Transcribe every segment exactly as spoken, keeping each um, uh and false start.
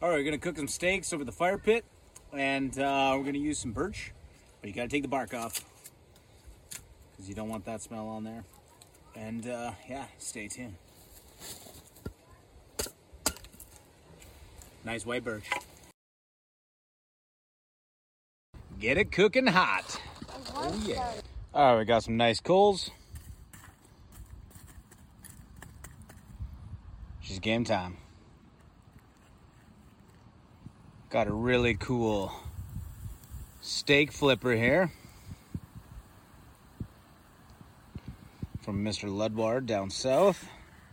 All right, we're gonna cook some steaks over the fire pit, and uh, we're gonna use some birch, but you gotta take the bark off because you don't want that smell on there. And uh, yeah, stay tuned. Nice white birch. Get it cooking hot. Oh yeah. All right, we got some nice coals. It's game time. Got a really cool steak flipper here from Mister Ludward down south.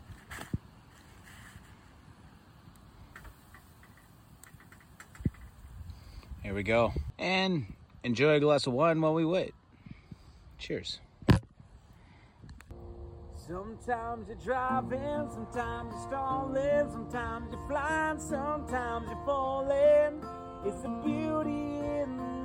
Here we go. And enjoy a glass of wine while we wait. Cheers. Sometimes you're driving, sometimes you're stalling, sometimes you're flying, sometimes you're falling. It's the beauty in